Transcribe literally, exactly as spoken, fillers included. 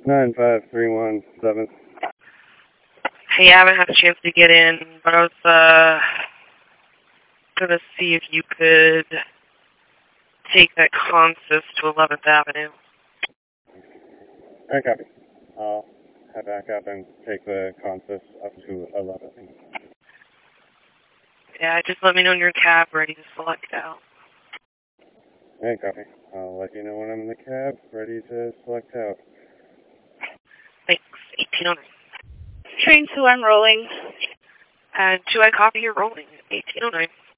nine five three one seven. Hey, I haven't had a chance to get in, but I was uh gonna see if you could take that Consist to eleventh Avenue. Alright, copy. I'll head back up and take the Consist up to eleventh. Yeah, just let me know when you're in cab ready to select out. Alright, copy. I'll let you know when I'm in the cab, ready to select out. Thanks. eighteen oh nine. Train two, I'm rolling. And two, I copy you're rolling. eighteen oh nine.